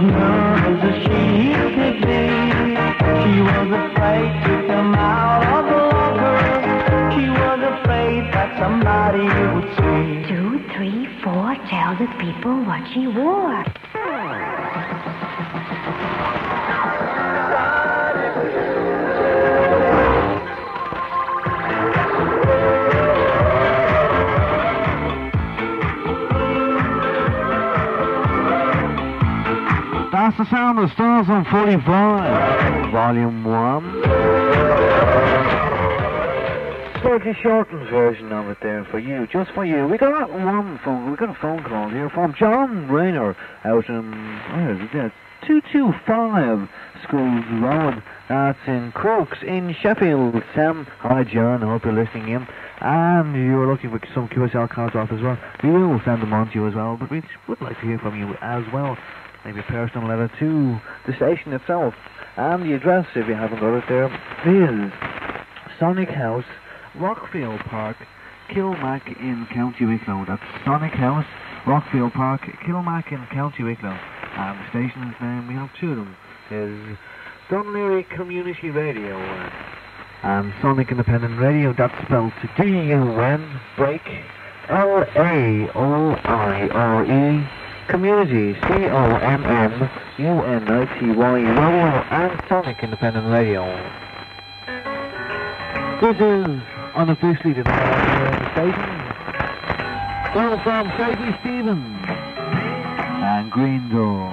nervous as she could be. She was afraid to come out of the locker. She was afraid that somebody would see. 2, 3, 4, tell the people what she wore. That's the sound of Stars on 45, Volume 1. Slightly shortened version of it there for you, just for you. We got a phone call here from John Rayner out in, where is it there? 225 Schools Road. That's in Crooks in Sheffield. Sam, hi John, I hope you're listening in. And you're looking for some QSL cards off as well. We will send them on to you as well, but we would like to hear from you as well. Maybe a personal letter to the station itself. And the address, if you haven't got it there, is Sonic House, Rockfield Park, Kilmac in County Wicklow. That's Sonic House, Rockfield Park, Kilmac in County Wicklow. And the station's name, we have two of them, is Dunleary Community Radio. And Sonic Independent Radio, that's spelled D-U-N, break, L-A-O-I-R-E, Community, C-O-M-M-U-N-I-T-Y, Radio, and Sonic Independent Radio. This is unofficially the station. Well, from Crazy Stevens and Green Door.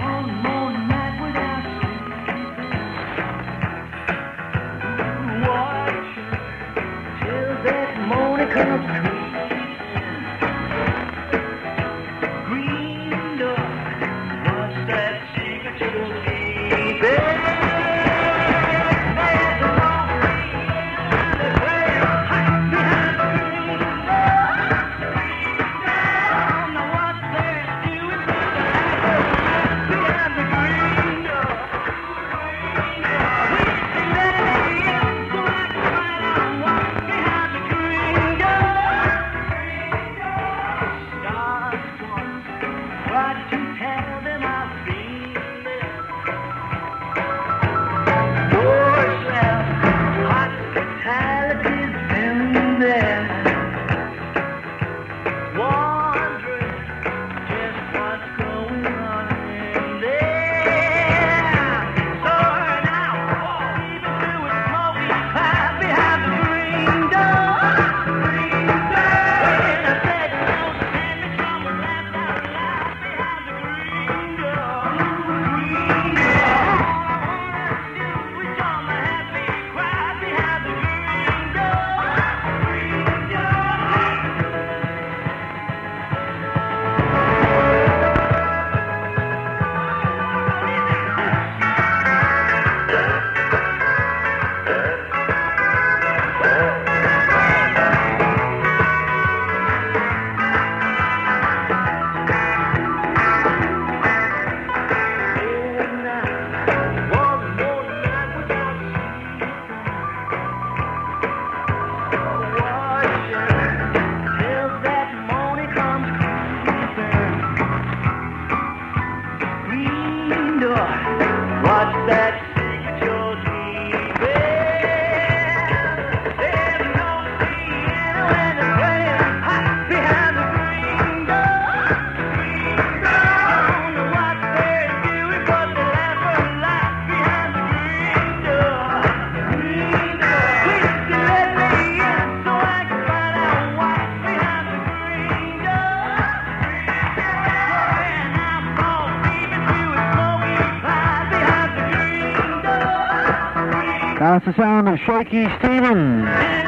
That's the sound of Shaky Stevens.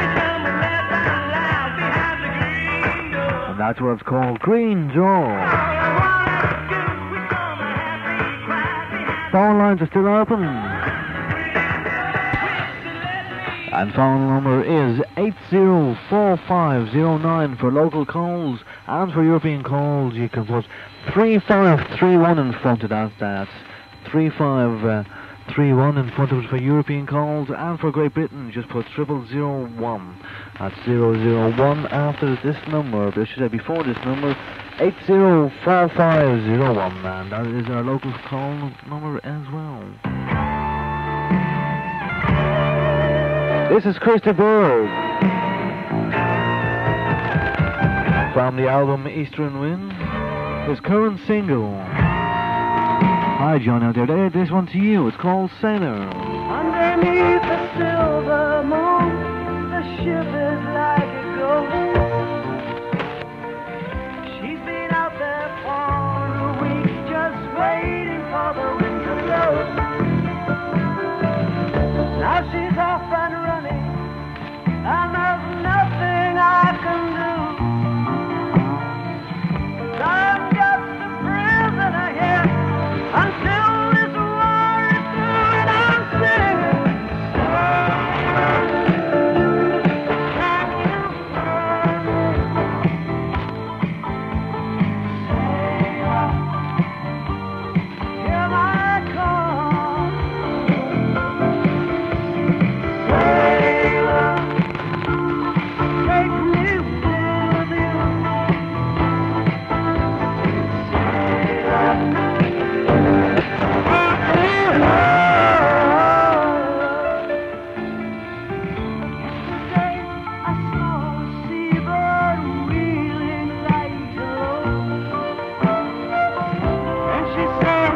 And that's what it's called, Green Door. Phone lines are still open. And phone number is 804509 for local calls, and for European calls you can put 3531 in front of that. That's 3531 in front of it for European calls, and for Great Britain just put 0001. That's 001 after this number, but I should say before this number, 804501, and that is our local call number as well. This is Christopher from the album Eastern Wind, his current single. Hi John out there, this one to you, it's called Sailor. Underneath the silver moon, the ship is like a ghost. She's been out there for a week, just waiting for the wind to blow. Now she's off and running, and there's nothing I can do. 'Cause I'm just a prisoner here until this war is through, and I'm singing. Here I come. Sailor, take me with you. Today I saw a seabird wheeling like low, and she said,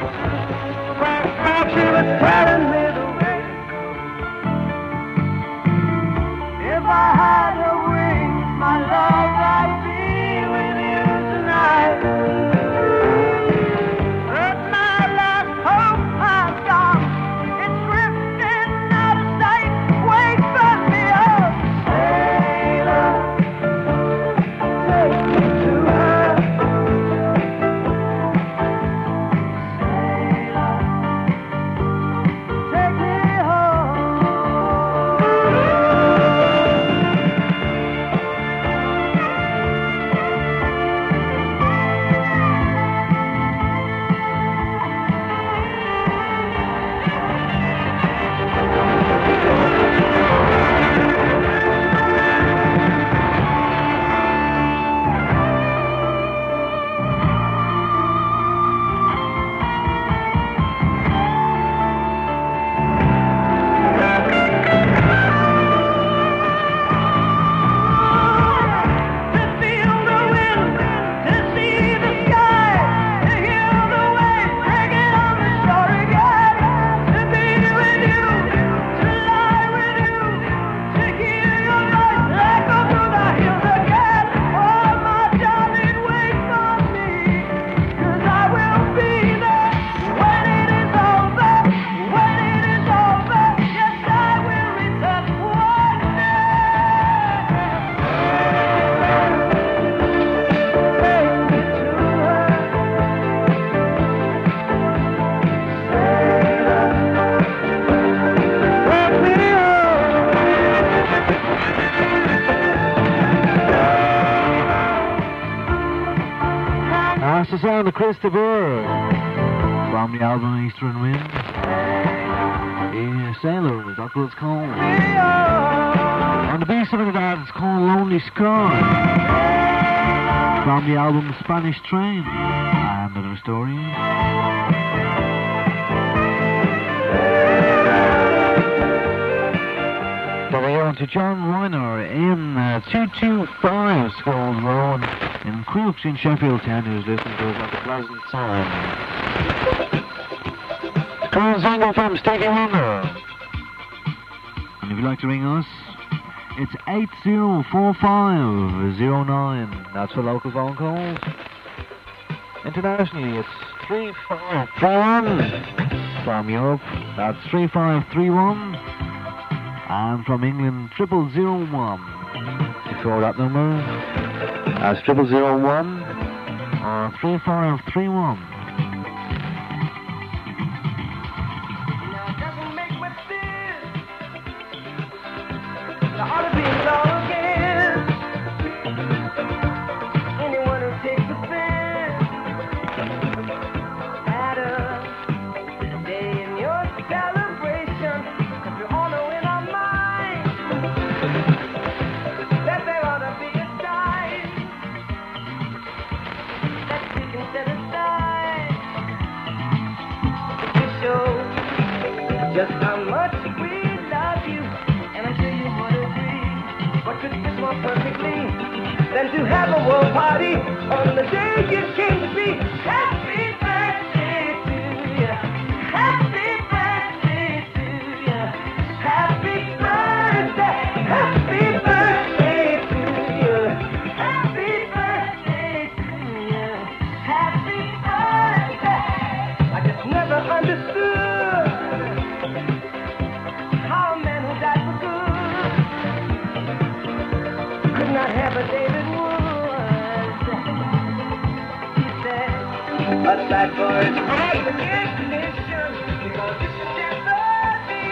she was telling me the way to go. If I had a wing, my love, I'd be with you tonight. But my last hope has gone. It's drifting out of sight. Wake me up, sailor. Take me to her. Sailor, take me home. To feel the wind, to see the sky, to hear the waves breaking on the shore again, to be with you, to lie with you, to hear your voice echo through the hills again. Oh, my darling, wait on me, 'cause I will be there when it is over, when it is over. Yes, I will return one day. Take me to her, sailor. Take me home. That's the sound of Christopher from the album Eastern Wind. Yeah, Sailor, that's what it's called. And the B side of that is called Lonely Sky from the album Spanish Train. And another story. So we're on to John Reiner in 225 Skulls Road in Crooks in Sheffield Town, who's listening to us at a pleasant time. Current single from Stevie Wonder. And if you'd like to ring us, it's 804509. That's for local phone calls. Internationally, it's 3531. From Europe, that's 3531. And from England, 0001. Before that number, that's 0001 or 3531. Now it doesn't make much sense. There ought to be a law against anyone who takes offense at a day in your celebration. 'Cause we all know in our minds that there ought to be a time just how much we love you, and I'm sure you would agree. What could fit more perfectly than to have a world party on the day you came to be? Happy birthday to you. Happy birthday to you. Happy birthday. Happy birthday to you. Happy birthday to you. Happy birthday. I just never understood how a man who died for good could not have a David Wood. He said, aside for his recognition, because it's a sympathy.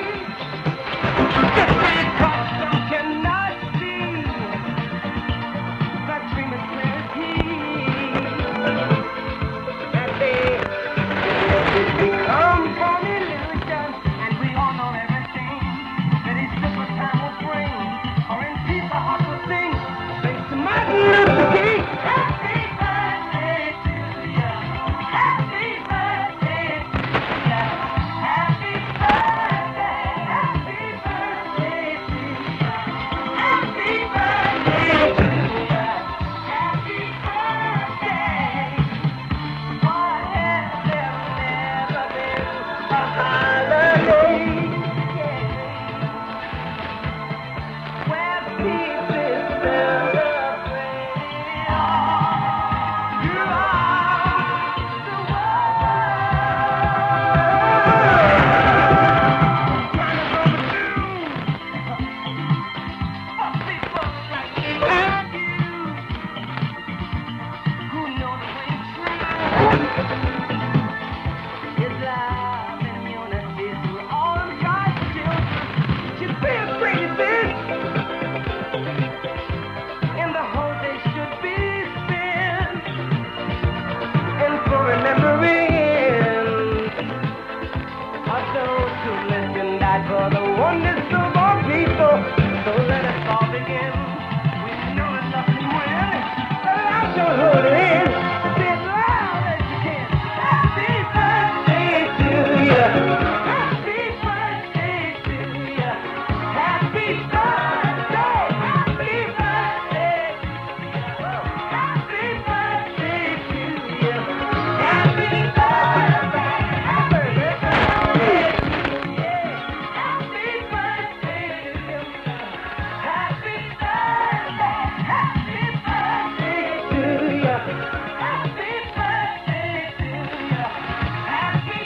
Because some cannot see that dream is clear as he. And they become from illusion, and we all know everything that each different time will bring. Or in peace, our heart will sing. Thanks to Martin Luther King. Happy birthday to you. Happy birthday to you. Happy birthday. Happy birthday to you. Happy birthday to you. Happy birthday. Why has there never been a holiday? Where peace is celebrated. You are the for people like me and you who know the way true is love and unity through all of God's children. Should be a pretty bit, and the whole day should be spent and for remembering of those who lived and died for the oneness of all people. So let us all begin. We know that nothing will. Let our show who it is. Say it loud as you can. Happy birthday to you. Happy birthday to you. Happy birthday. Happy birthday. Happy birthday to you. Happy birthday. Happy birthday to you. Happy birthday to you. Happy birthday. Happy birthday to you. Happy birthday to you. Happy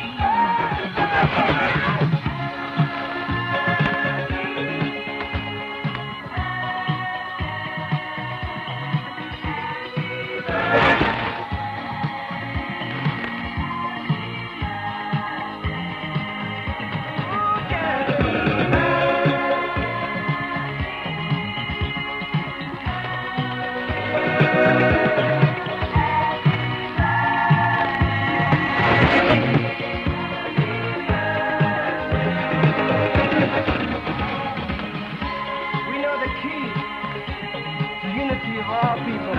We know the key to unity of all people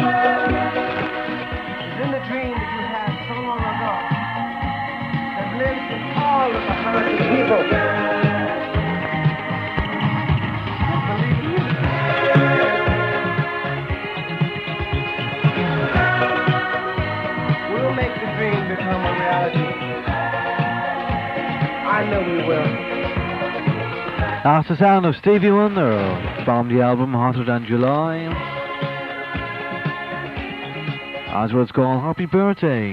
is in the dream that you had so long ago that lives in all of the hearts of people. Believe me. We'll make the dream become a reality. I know we will. That's the sound of Stevie Wonder from the album Hotter Than July. That's what it's called, Happy Birthday.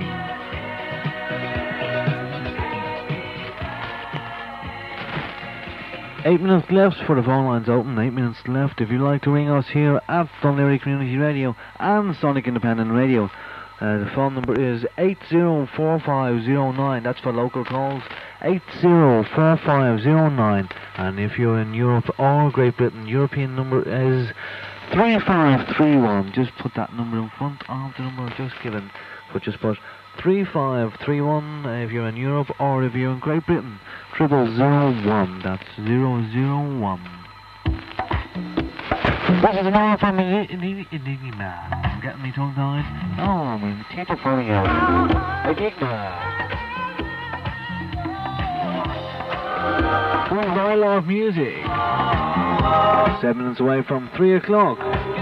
Eight minutes left for the phone lines open. 8 minutes left. If you'd like to ring us here at Dún Laoghaire Community Radio and Sonic Independent Radio, the phone number is 804509. That's for local calls. 804509. And if you're in Europe or Great Britain, European number is 3531. Just put that number in front of the number just given, but just put 3531 if you're in Europe, or if you're in Great Britain, 0001. That's 001. This is another from Enigma. I'm getting me tongue tied. Oh, I mean, people for you. Enigma. I Love Music. 7 minutes away from 3 o'clock.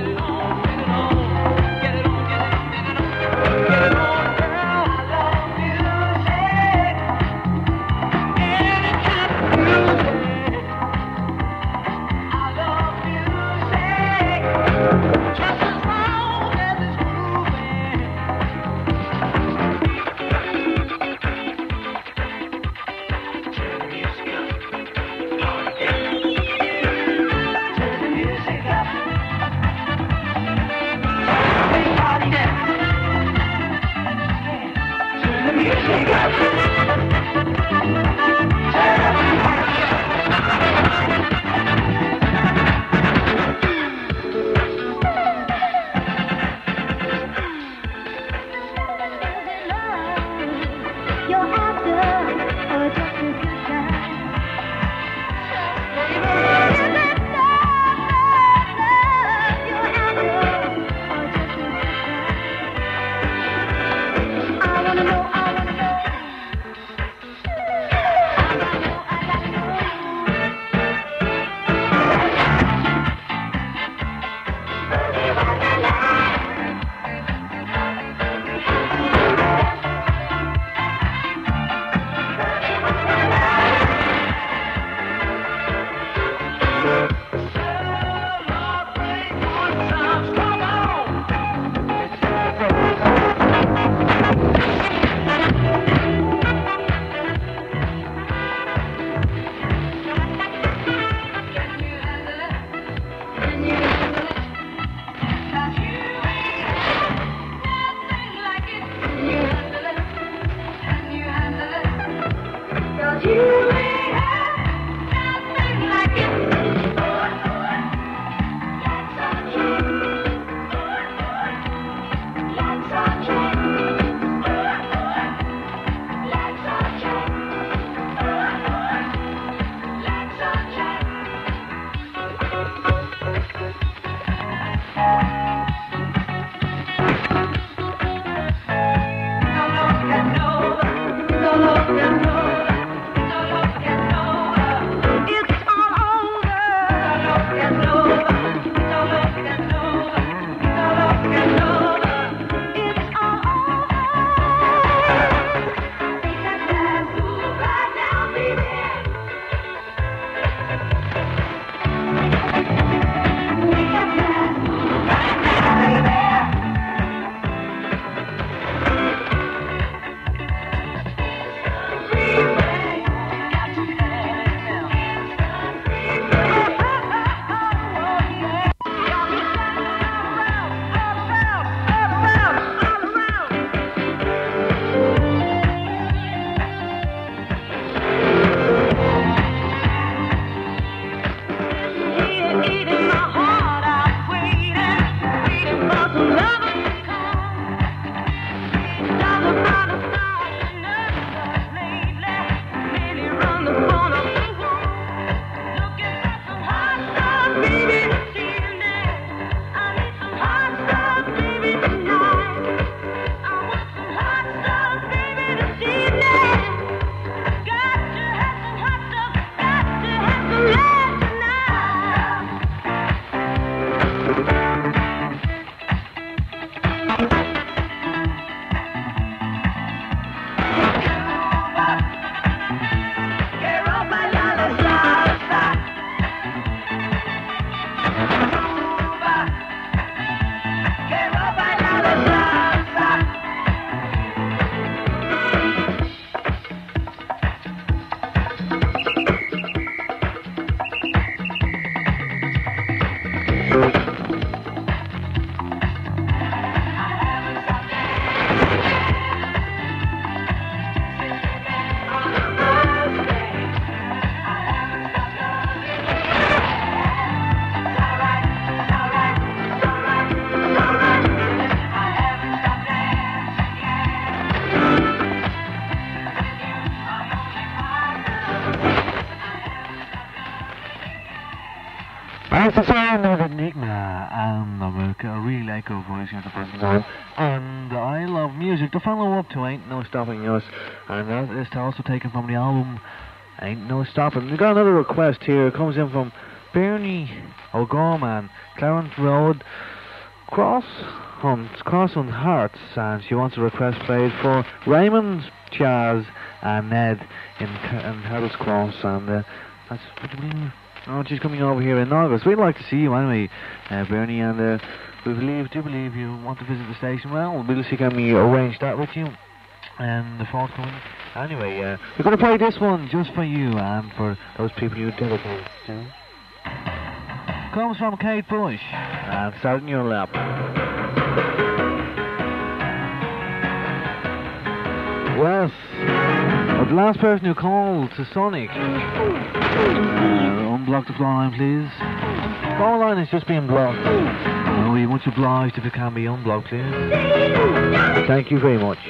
That's the sound of Enigma and America. I really like her voice here at the present time. And I Love Music. To follow up to Ain't No Stopping Us. And that is also taken from the album Ain't no stopping. We got another request here. It comes in from Bernie O'Gorman, Clarence Road, Crosshunt Hearts, and she wants a request played for Raymond, Charles, and Ned in Hurdles Cross, and that's what do you mean? Oh, she's coming over here in August. We'd like to see you anyway, Bernie, and do believe you want to visit the station. Well, we'll see can we arrange that with you and the forthcoming. Anyway, we're going to play this one just for you and for those people you dedicate to. Comes from Kate Bush, and start in your lap. Well, the last person who called to Sonic, unblock the phone line, please. Phone line is just being blocked. We're much obliged if it can be unblocked, please. Thank you very much.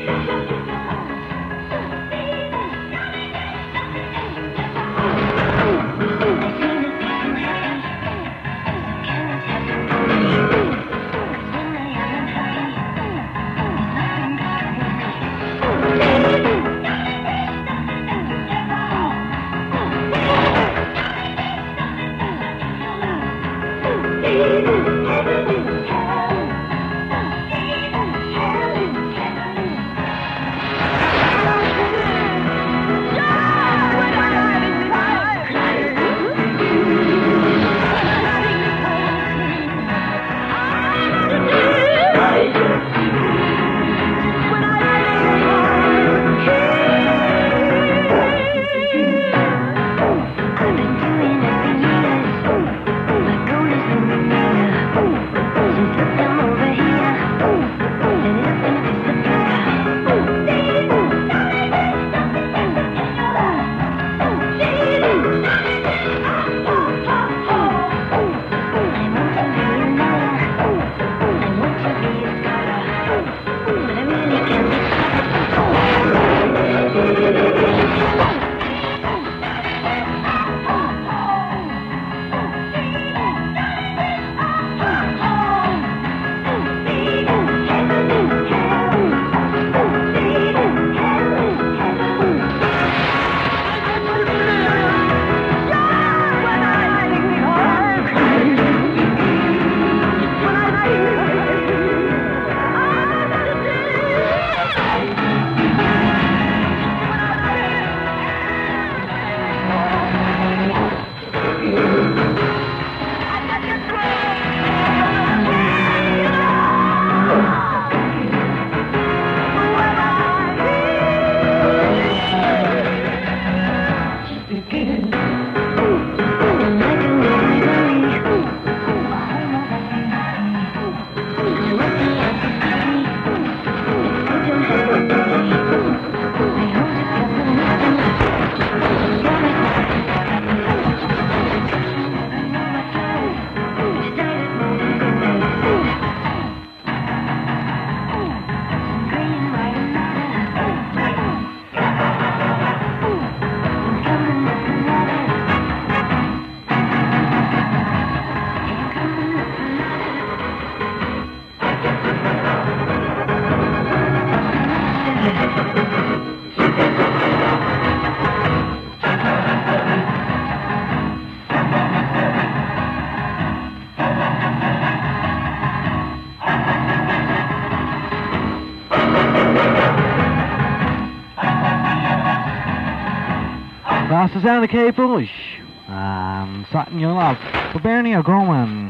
That's the sound of Kate Bush and Satin Your Love for Bernie O'Gorman,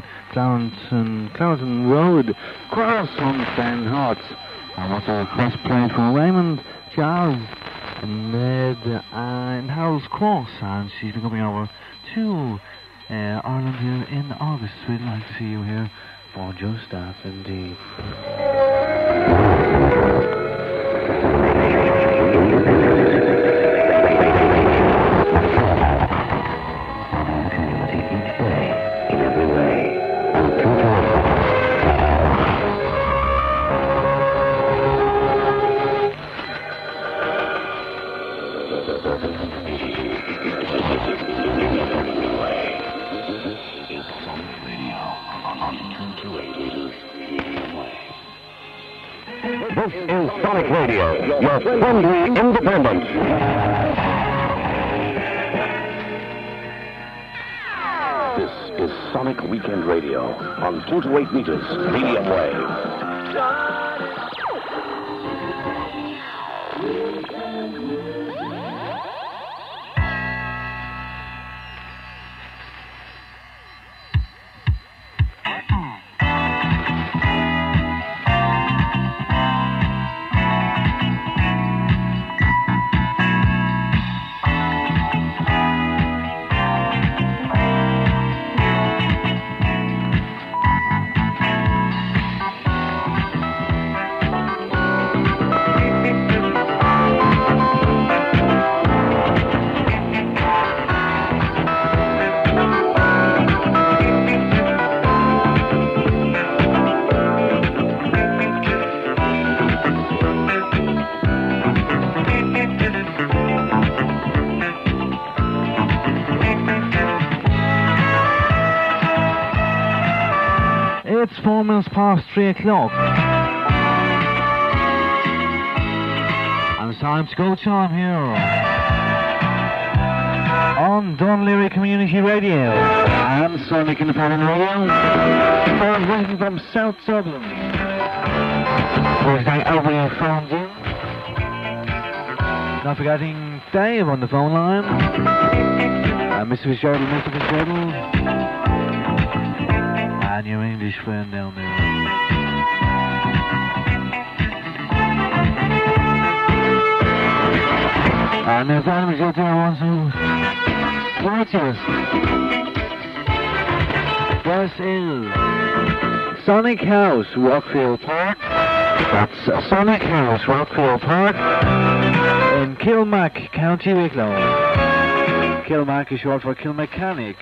Clarendon Road, Crosshunt Hearts. And what's our first place for Raymond, Charles, and Ned, and Harold's Cross, and she's been coming over to Ireland here in August. We'd like to see you here for just that, indeed. This is Sonic Radio, your friendly independent. Sonic Weekend Radio on 2 to 8 meters, medium wave. It's 4 minutes past 3 o'clock. And it's time to go time here on Dunleary Community Radio and Sonic Independent Radio. Transmitting from South Dublin. We're saying over your phone in. Not forgetting Dave on the phone line. Mr. Fitzgerald, Mr. Fitzgerald. And your English friend down there. And there's animals out there wants to write to us. This is Sonic House, Rockfield Park. That's Sonic House, Rockfield Park in Kilmac, County Wicklow. Kilmac is short for Kilmechanic.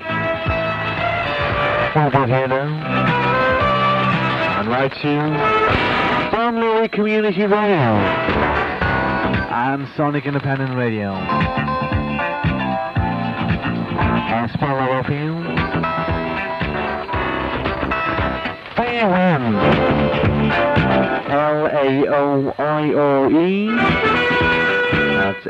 Over here now. And right to Dunleary Community Radio and Sonic Independent Radio. I'll spell that out for you. Laoire. Laoire. That's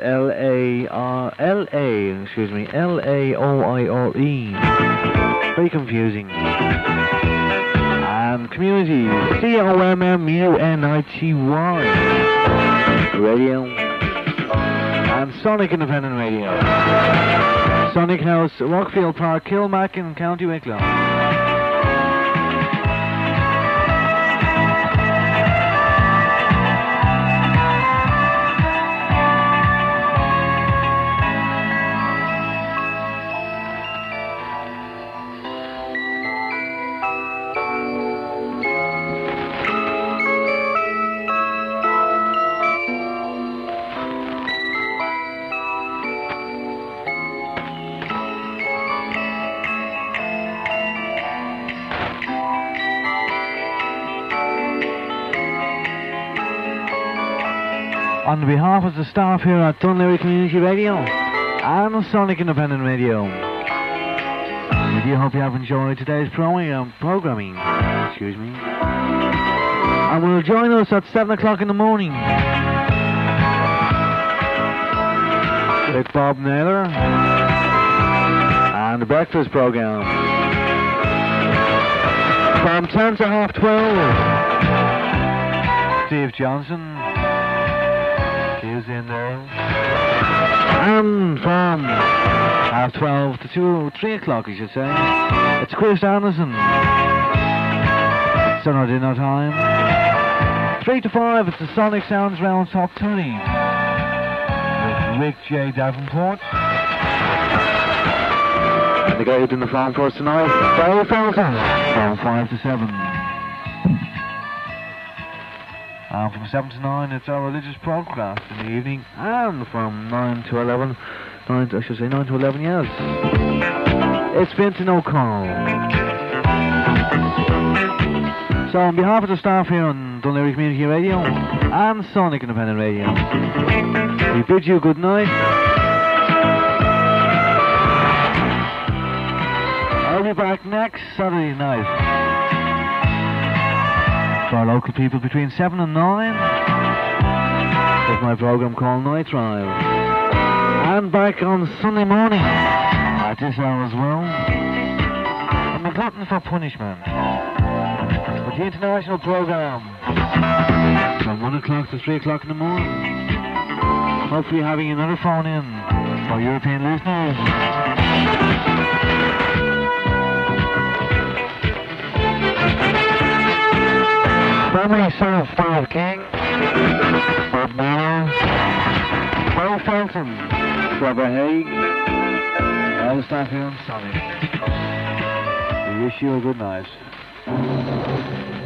Laoire. Very confusing. And community, COMMUNITY. Radio. And Sonic Independent Radio. Sonic House, Rockfield Park, Kilmac in County Wicklow. On behalf of the staff here at Dunleary Community Radio and Sonic Independent Radio, we do hope you have enjoyed today's programming. Excuse me. And will join us at 7 o'clock in the morning with Bob Naylor and the breakfast program. From 10 to half 12, Steve Johnson is in there. And from half 12 to 3 o'clock, I should say, it's Chris Anderson. Sunday dinner time. 3 to 5, it's the Sonic Sounds Round Top 30 with Rick J. Davenport. And the guy who's in the front for us tonight, Barry Felton, from 5 to 7. From 7 to 9, it's our religious broadcast in the evening, and from 9 to 11, 9 to 11, yes. It's Vincent O'Connell. So on behalf of the staff here on Dunleary Community Radio and Sonic Independent Radio, we bid you good night. I'll be back next Saturday night for our local people between 7 and 9 with my program called Night Drive. And back on Sunday morning at this hour as well. And glutton for punishment. With the international programme from 1 o'clock to 3 o'clock in the morning. Hopefully having another phone in for European listeners. For myself, Bob King, Bob Miller, Paul Felton, Trevor Haig, all the staff here on Sonic. We wish you a good night.